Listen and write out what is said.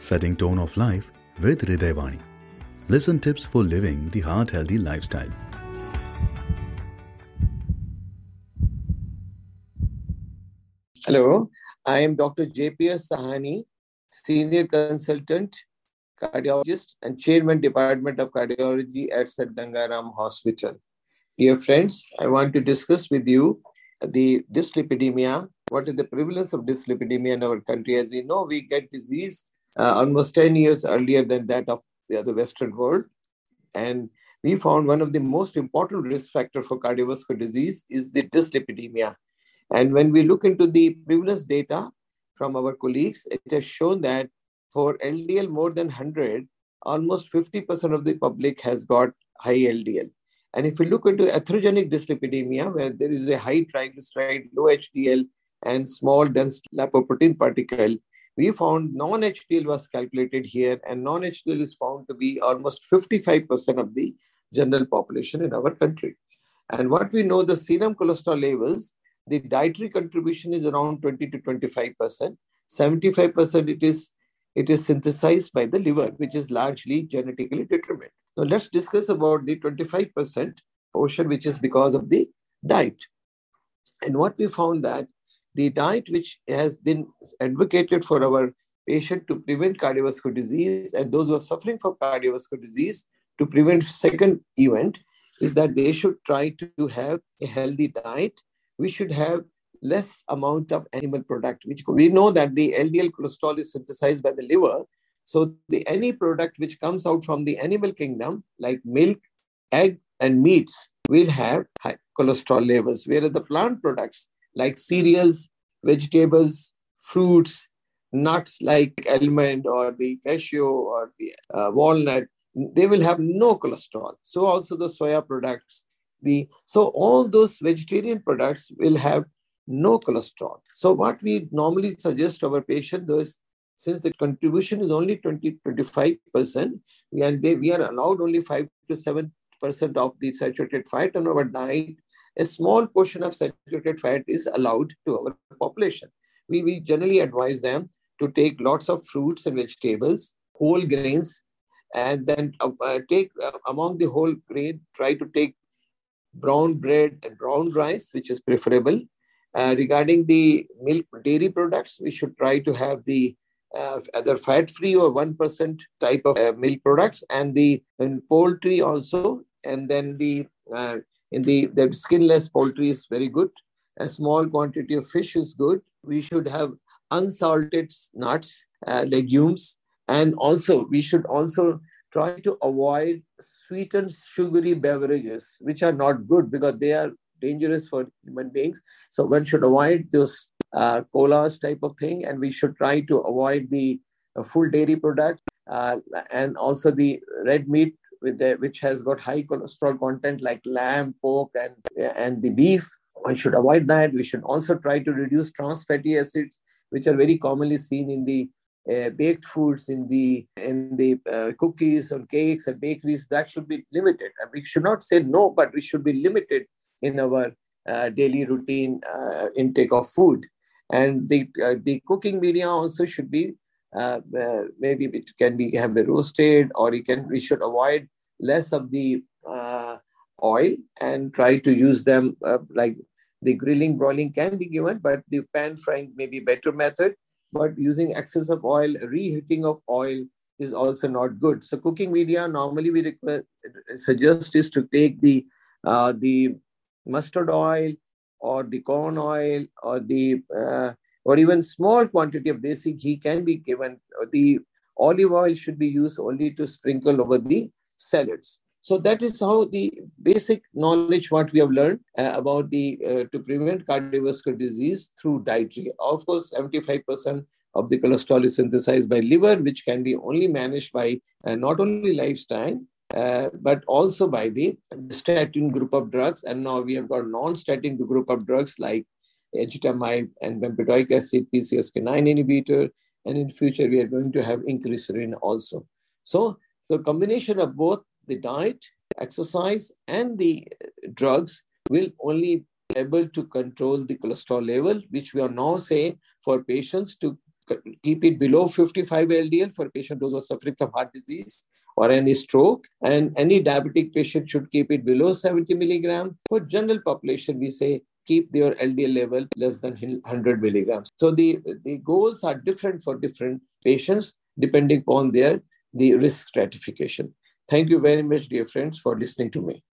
setting tone of life with Hridayvani. Listen tips for living the heart-healthy lifestyle. Hello, I am Dr. JPS Sahani, Senior Consultant, Cardiologist and Chairman Department of Cardiology at Sir Gangaram Hospital. Dear friends, I want to discuss with you the dyslipidemia. What is the prevalence of dyslipidemia in our country? As we know, we get disease almost 10 years earlier than that of the other Western world. And we found one of the most important risk factors for cardiovascular disease is the dyslipidemia. And when we look into the prevalence data from our colleagues, it has shown that for LDL more than 100, almost 50% of the public has got high LDL. And if we look into atherogenic dyslipidemia, where there is a high triglyceride, low HDL, and small dense lipoprotein particle, we found non-HDL was calculated here, and non-HDL is found to be almost 55% of the general population in our country. And what we know, the serum cholesterol levels, the dietary contribution is around 20 to 25%. 75% it is synthesized by the liver, which is largely genetically determined. Now let's discuss about the 25% portion, which is because of the diet. And what we found that the diet which has been advocated for our patient to prevent cardiovascular disease and those who are suffering from cardiovascular disease to prevent second event is that they should try to have a healthy diet. We should have less amount of animal product, which we know that the LDL cholesterol is synthesized by the liver. So any product which comes out from the animal kingdom, like milk, egg, and meats, will have high cholesterol levels, whereas the plant products like cereals, vegetables, fruits, nuts like almond or the cashew or the walnut, they will have no cholesterol. So also the soya products, so all those vegetarian products will have no cholesterol. So what we normally suggest to our patient is, since the contribution is only 20-25%, we are allowed only 5 to 7% of the saturated fat on our diet. A small portion of saturated fat is allowed to our population. We generally advise them to take lots of fruits and vegetables, whole grains, and then take among the whole grain, try to take brown bread and brown rice, which is preferable. Regarding the milk dairy products, we should try to have the either fat-free or 1% type of milk products, and poultry also, and then the skinless poultry is very good. A small quantity of fish is good. We should have unsalted nuts, legumes, and also we should also try to avoid sweetened sugary beverages, which are not good because they are dangerous for human beings. So one should avoid those colas type of thing, and we should try to avoid the full dairy product and also the red meat which has got high cholesterol content like lamb, pork, and the beef. One should avoid that. We should also try to reduce trans fatty acids, which are very commonly seen in the baked foods, in the cookies and cakes and bakeries. That should be limited. And we should not say no, but we should be limited in our daily routine intake of food. And the cooking media also should be maybe it can be have a roasted, or we should avoid less of the oil and try to use them like the grilling, broiling can be given, but the pan frying may be better method. But using excess of oil, reheating of oil is also not good. So cooking media, normally we suggest is to take the mustard oil or the corn oil or even small quantity of desi ghee can be given. The olive oil should be used only to sprinkle over the salads. So that is how the basic knowledge what we have learned about to prevent cardiovascular disease through dietary. Of course, 75% of the cholesterol is synthesized by liver, which can be only managed by not only lifestyle, but also by the statin group of drugs. And now we have got non-statin group of drugs like ezetimibe and bempedoic acid, PCSK9 inhibitor, and in future we are going to have inclisiran also. So the combination of both the diet, exercise, and the drugs will only be able to control the cholesterol level, which we are now saying for patients to keep it below 55 LDL for patient those who are suffering from heart disease or any stroke, and any diabetic patient should keep it below 70 milligram. For general population, we say keep their LDL level less than 100 milligrams. So the goals are different for different patients depending upon the risk stratification. Thank you very much, dear friends, for listening to me.